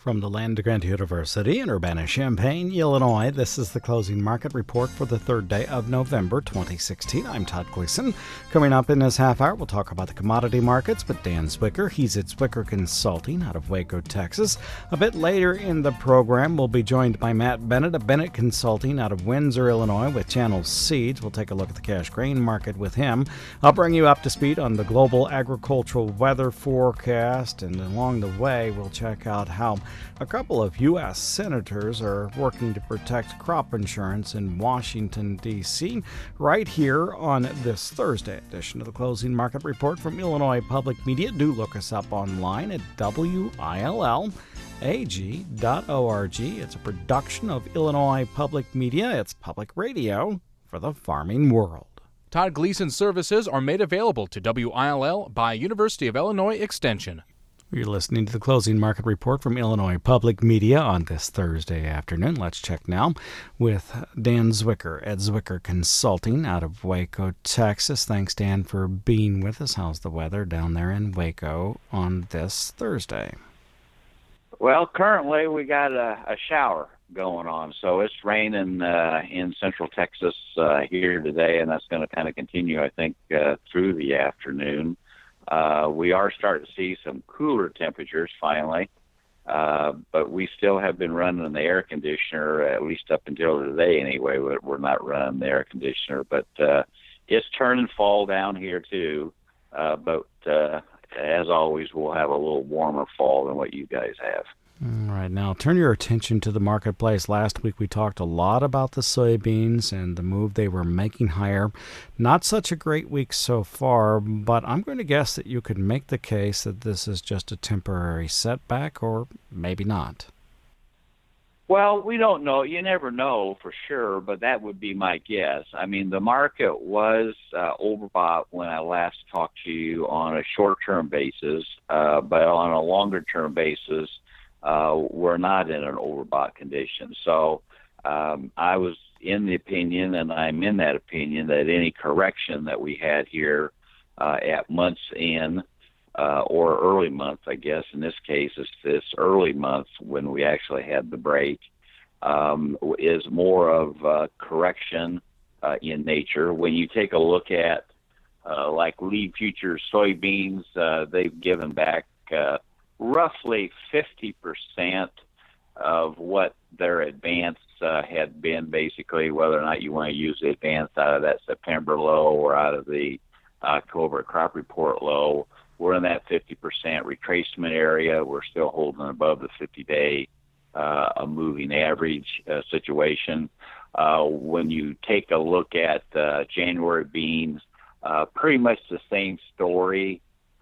From the land-grant University in Urbana-Champaign, Illinois, this is the closing market report for the third day of November 2016. I'm Todd Gleason. Coming up in this half hour, we'll talk about the commodity markets with Dan Zwicker. He's at Zwicker Consulting out of Waco, Texas. A bit later in the program, we'll be joined by Matt Bennett of Bennett Consulting out of Windsor, Illinois with Channel Seeds. We'll take a look at the cash grain market with him. I'll bring you up to speed on the global agricultural weather forecast, and along the way, we'll check out how a couple of U.S. senators are working to protect crop insurance in Washington, D.C. right here on this Thursday edition of the Closing Market Report from Illinois Public Media. Do look us up online at WILLAG.org. It's a production of Illinois Public Media. It's public radio for the farming world. Todd Gleason's services are made available to WILL by University of Illinois Extension. You're listening to the Closing Market Report from Illinois Public Media on this Thursday afternoon. Let's check now with Dan Zwicker at Zwicker Consulting out of Waco, Texas. Thanks, Dan, for being with us. How's the weather down there in Waco on this Thursday? Well, currently we got a shower going on, so it's raining in central Texas here today, and that's going to kind of continue, I think, through the afternoon. We are starting to see some cooler temperatures finally, but we still have been running the air conditioner, at least up until today anyway. We're not running the air conditioner, but it's turning fall down here too. But as always, we'll have a little warmer fall than what you guys have. All right, now turn your attention to the marketplace. Last week we talked a lot about the soybeans and the move they were making higher. Not such a great week so far, but I'm going to guess that you could make the case that this is just a temporary setback, or maybe not. Well, we don't know. You never know for sure, but that would be my guess. I mean, the market was overbought when I last talked to you on a short-term basis, but on a longer-term basis, we're not in an overbought condition. So I was in the opinion, and I'm in that opinion, that any correction that we had here at month's end or early month, I guess in this case, it's this early month when we actually had the break, is more of correction in nature. When you take a look at like lead futures soybeans, they've given back roughly 50% of what their advance had been, basically, whether or not you want to use the advance out of that September low or out of the October crop report low. We're in that 50% retracement area. We're still holding above the 50-day moving average situation. When you take a look at January beans, pretty much the same story,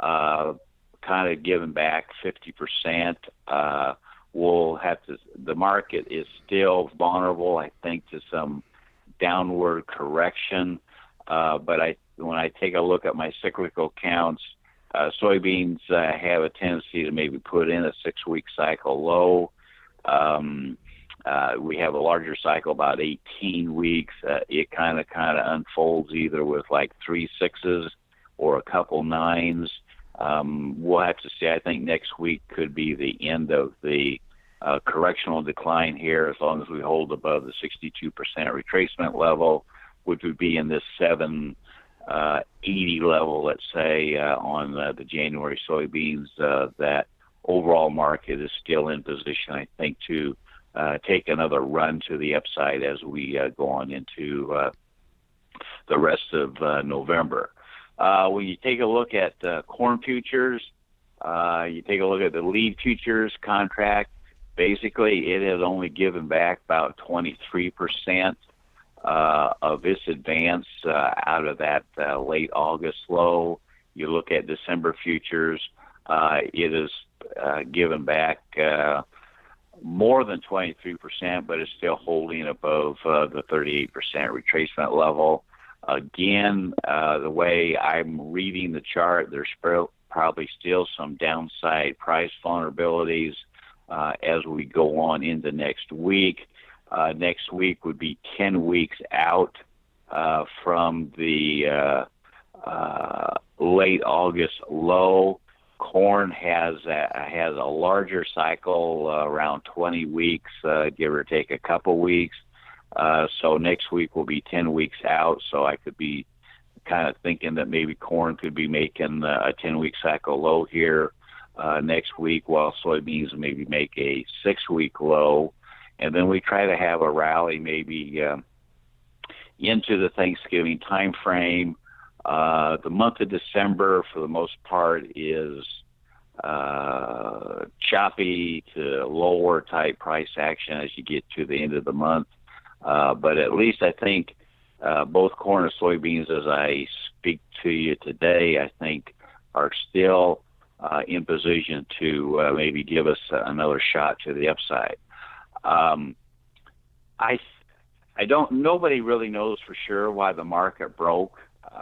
kind of giving back 50%. We'll have to, the market is still vulnerable, I think, to some downward correction. But when I take a look at my cyclical counts, soybeans have a tendency to maybe put in a 6-week cycle low. We have a larger cycle, about 18 weeks. It kind of unfolds either with like 3 6s or a couple 9s. We'll have to see. I think next week could be the end of the correctional decline here, as long as we hold above the 62% retracement level, which would be in this 780 level, let's say, on the January soybeans. That overall market is still in position, I think, to take another run to the upside as we go on into the rest of November. When you take a look at corn futures, you take a look at the lead futures contract, basically it has only given back about 23% of its advance out of that late August low. You look at December futures, it has given back more than 23%, but it's still holding above the 38% retracement level. Again, the way I'm reading the chart, there's probably still some downside price vulnerabilities as we go on into next week. Next week would be 10 weeks out from the late August low. corn has a larger cycle, around 20 weeks, give or take a couple weeks. So next week will be 10 weeks out. So I could be kind of thinking that maybe corn could be making a 10-week cycle low here next week, while soybeans maybe make a 6-week low. And then we try to have a rally maybe into the Thanksgiving time frame. The month of December, for the most part, is choppy to lower type price action as you get to the end of the month. But at least I think both corn and soybeans, as I speak to you today, I think are still in position to maybe give us another shot to the upside. Nobody really knows for sure why the market broke.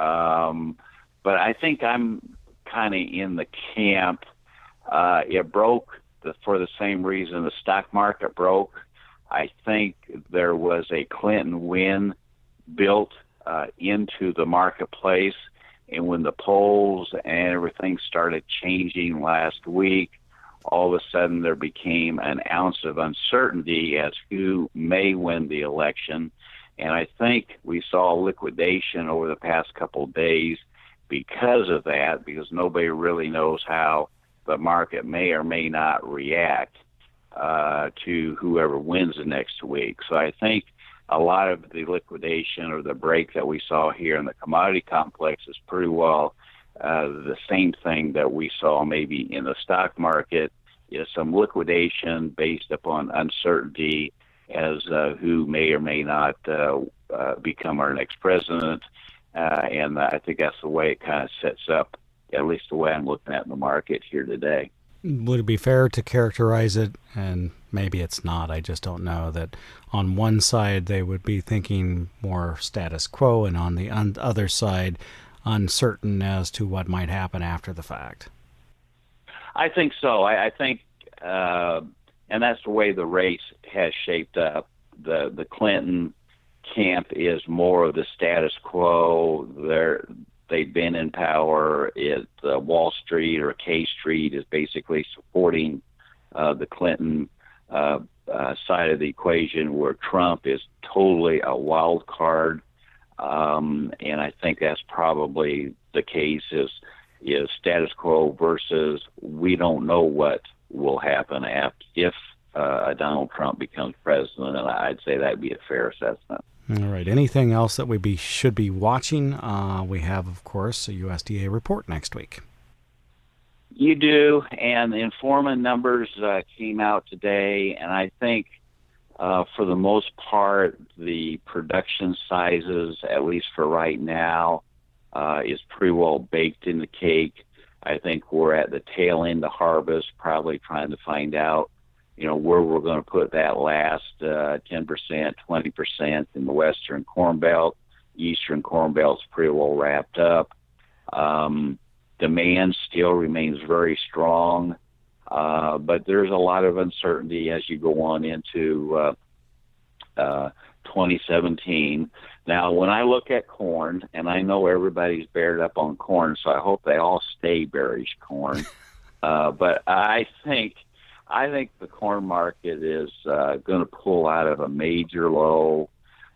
But I think I'm kind of in the camp. It broke for the same reason the stock market broke. I think there was a Clinton win built into the marketplace. And when the polls and everything started changing last week, all of a sudden there became an ounce of uncertainty as who may win the election. And I think we saw liquidation over the past couple of days because of that, because nobody really knows how the market may or may not react to whoever wins the next week. So I think a lot of the liquidation or the break that we saw here in the commodity complex is pretty well the same thing that we saw maybe in the stock market, is some liquidation based upon uncertainty as who may or may not become our next president. And I think that's the way it kind of sets up, at least the way I'm looking at the market here today. Would it be fair to characterize it, and maybe it's not, I just don't know, that on one side they would be thinking more status quo, and on the other side uncertain as to what might happen after the fact? I think so. I think, and that's the way the race has shaped up. The Clinton camp is more of the status quo. They've been in power. Wall Street or K Street is basically supporting the Clinton side of the equation, where Trump is totally a wild card. And I think that's probably the case, is status quo versus we don't know what will happen if Donald Trump becomes president. And I'd say that'd be a fair assessment. All right. Anything else that we should be watching? We have, of course, a USDA report next week. You do, and the Informa numbers came out today, and I think for the most part, the production sizes, at least for right now, is pretty well baked in the cake. I think we're at the tail end of harvest, probably trying to find out where we're going to put that last 10%, 20% in the Western Corn Belt. Eastern Corn Belt's pretty well wrapped up. Demand still remains very strong, but there's a lot of uncertainty as you go on into 2017. Now, when I look at corn, and I know everybody's bared up on corn, so I hope they all stay bearish corn, but I think the corn market is going to pull out of a major low,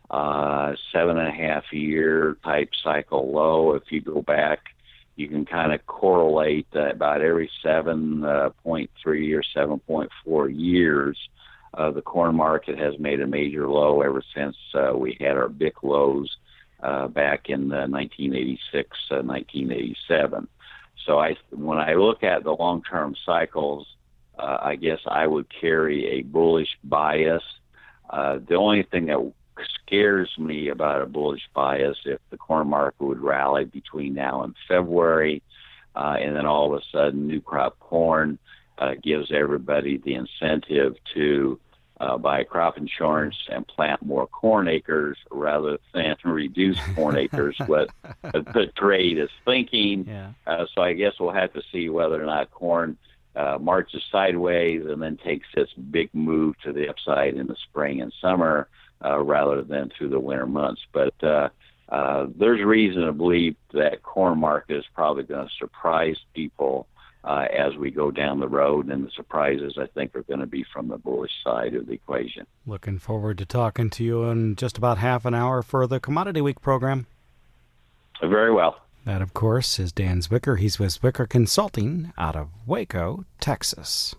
7.5 year type cycle low. If you go back, you can kind of correlate about every 7.3 or 7.4 years, the corn market has made a major low ever since we had our big lows back in 1986, 1987. So when I look at the long-term cycles, I guess I would carry a bullish bias. The only thing that scares me about a bullish bias, if the corn market would rally between now and February, and then all of a sudden new crop corn gives everybody the incentive to buy crop insurance and plant more corn acres rather than reduce corn acres, what the trade is thinking. Yeah. So I guess we'll have to see whether or not corn marches sideways and then takes its big move to the upside in the spring and summer rather than through the winter months. But there's reason to believe that corn market is probably going to surprise people as we go down the road, and the surprises, I think, are going to be from the bullish side of the equation. Looking forward to talking to you in just about half an hour for the Commodity Week program. Very well. That, of course, is Dan Zwicker. He's with Zwicker Consulting out of Waco, Texas.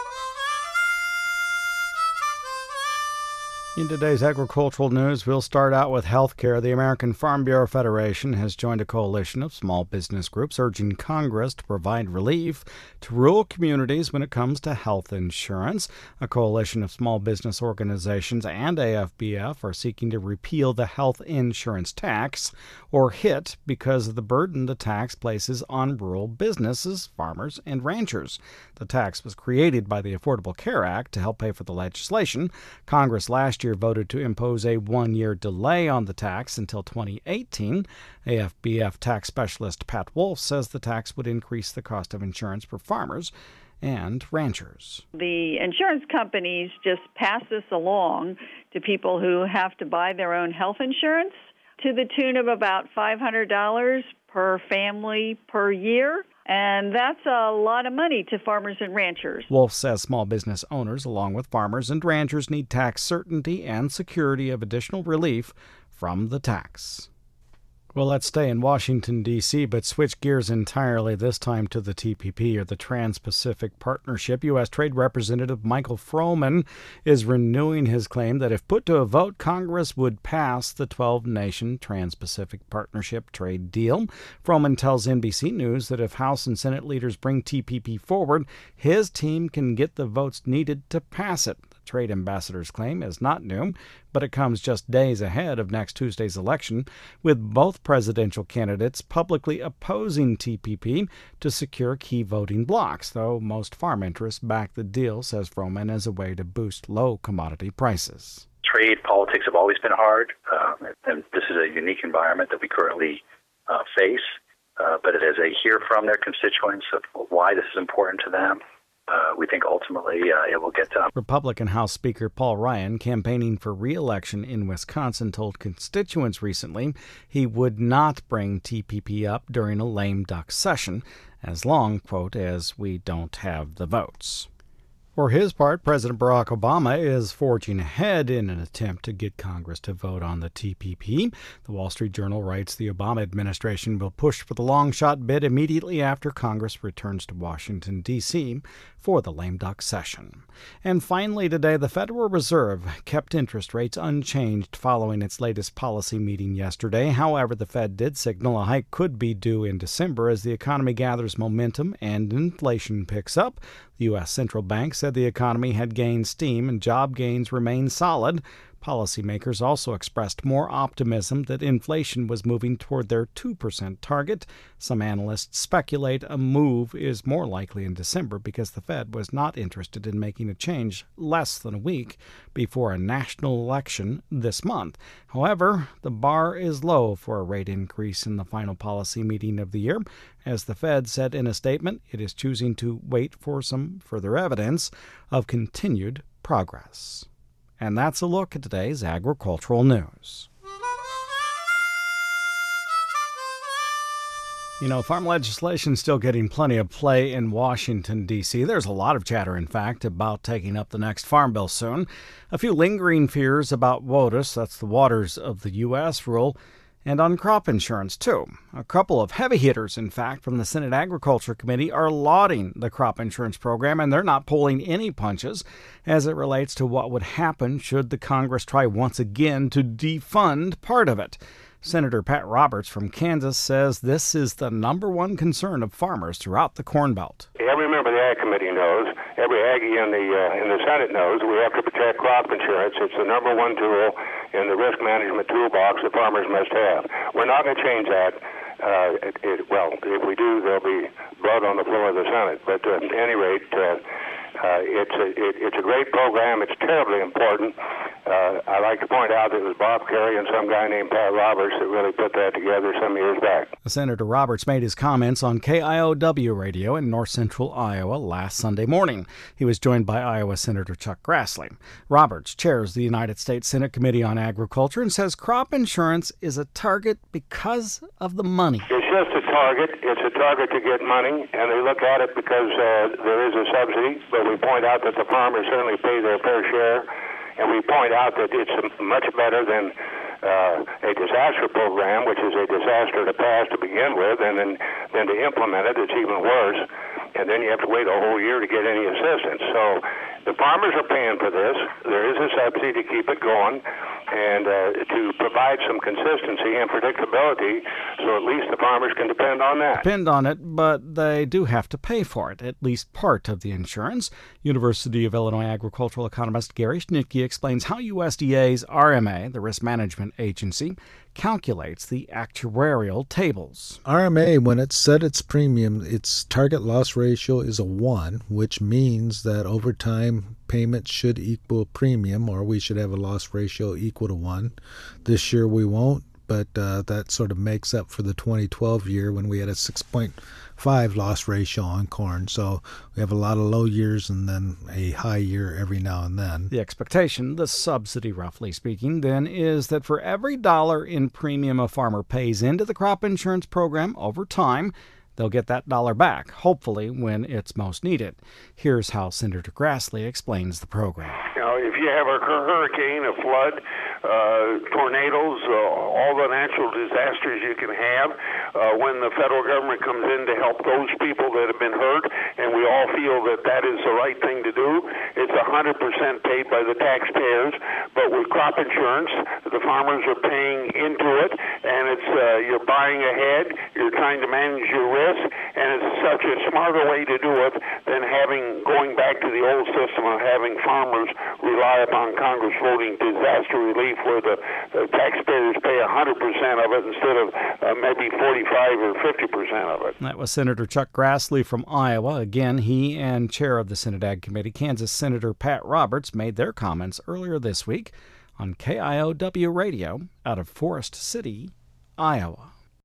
In today's agricultural news, we'll start out with healthcare. The American Farm Bureau Federation has joined a coalition of small business groups urging Congress to provide relief to rural communities when it comes to health insurance. A coalition of small business organizations and AFBF are seeking to repeal the health insurance tax, or HIT, because of the burden the tax places on rural businesses, farmers, and ranchers. The tax was created by the Affordable Care Act to help pay for the legislation. Congress last year voted to impose a one-year delay on the tax until 2018. AFBF tax specialist Pat Wolf says the tax would increase the cost of insurance for farmers and ranchers. The insurance companies just pass this along to people who have to buy their own health insurance to the tune of about $500 per family per year. And that's a lot of money to farmers and ranchers. Wolf says small business owners, along with farmers and ranchers, need tax certainty and security of additional relief from the tax. Well, let's stay in Washington, D.C., but switch gears entirely, this time to the TPP, or the Trans-Pacific Partnership. U.S. Trade Representative Michael Froman is renewing his claim that if put to a vote, Congress would pass the 12-nation Trans-Pacific Partnership trade deal. Froman tells NBC News that if House and Senate leaders bring TPP forward, his team can get the votes needed to pass it. The trade ambassador's claim is not new, but it comes just days ahead of next Tuesday's election, with both presidential candidates publicly opposing TPP to secure key voting blocs, though most farm interests back the deal, says Froman, as a way to boost low commodity prices. Trade politics have always been hard, and this is a unique environment that we currently face, but as they hear from their constituents of why this is important to them, we think ultimately it will get done. Republican House Speaker Paul Ryan, campaigning for re-election in Wisconsin, told constituents recently he would not bring TPP up during a lame duck session, as long, quote, as we don't have the votes. For his part, President Barack Obama is forging ahead in an attempt to get Congress to vote on the TPP. The Wall Street Journal writes the Obama administration will push for the long-shot bid immediately after Congress returns to Washington, D.C. for the lame duck session. And finally today, the Federal Reserve kept interest rates unchanged following its latest policy meeting yesterday. However, the Fed did signal a hike could be due in December as the economy gathers momentum and inflation picks up. The U.S. Central Bank said the economy had gained steam and job gains remain solid. Policymakers also expressed more optimism that inflation was moving toward their 2% target. Some analysts speculate a move is more likely in December because the Fed was not interested in making a change less than a week before a national election this month. However, the bar is low for a rate increase in the final policy meeting of the year. As the Fed said in a statement, it is choosing to wait for some further evidence of continued progress. And that's a look at today's agricultural news. You know, farm legislation is still getting plenty of play in Washington, D.C. There's a lot of chatter, in fact, about taking up the next farm bill soon. A few lingering fears about WOTUS, that's the Waters of the U.S. rule, and on crop insurance, too. A couple of heavy hitters, in fact, from the Senate Agriculture Committee are lauding the crop insurance program, and they're not pulling any punches as it relates to what would happen should the Congress try once again to defund part of it. Senator Pat Roberts from Kansas says this is the number one concern of farmers throughout the Corn Belt. Every member of the Ag Committee knows, every Aggie in the Senate knows, we have to protect crop insurance. It's the number one tool in the risk management toolbox that farmers must have. We're not going to change that. Well, if we do, there'll be blood on the floor of the Senate. But at any rate, it's a great program. It's terribly important. I like to point out that it was Bob Kerrey and some guy named Pat Roberts that really put that together some years back. Senator Roberts made his comments on KIOW radio in north central Iowa last Sunday morning. He was joined by Iowa Senator Chuck Grassley. Roberts chairs the United States Senate Committee on Agriculture and says crop insurance is a target because of the money. It's just a target. It's a target to get money, and they look at it because there is a subsidy, but we point out that the farmers certainly pay their fair share. And we point out that it's much better than a disaster program, which is a disaster to pass to begin with, and then to implement it, it's even worse. And then you have to wait a whole year to get any assistance. So the farmers are paying for this. There is a subsidy to keep it going and to provide some consistency and predictability so at least the farmers can depend on that. Depend on it, but they do have to pay for it, at least part of the insurance. University of Illinois agricultural economist Gary Schnitke explains how USDA's RMA, the Risk Management Agency, calculates the actuarial tables. RMA, when it set its premium, its target loss ratio is a 1, which means that over time payments should equal premium, or we should have a loss ratio equal to 1. This year we won't, but that sort of makes up for the 2012 year when we had a 6.5 loss ratio on corn. So we have a lot of low years and then a high year every now and then. The expectation, the subsidy roughly speaking, then is that for every dollar in premium a farmer pays into the crop insurance program over time, they'll get that dollar back, hopefully when it's most needed. Here's how Senator Grassley explains the program. You know, if you have a hurricane, a flood, tornadoes, all the natural disasters you can have, when the federal government comes in to help those people that have been hurt, and we all feel that that is the right thing to do, it's 100% paid by the taxpayers. But with crop insurance, the farmers are paying into it, and it's you're buying ahead, you're trying to manage your risk, and it's such a smarter way to do it than going back to the old system of having farmers rely upon Congress voting disaster relief where the taxpayers pay 100% of it instead of maybe 45 or 50% of it. That was Senator Chuck Grassley from Iowa. Again, he and chair of the Senate Ag Committee, Kansas Senator Pat Roberts, made their comments earlier this week on KIOW Radio out of Forest City, Iowa.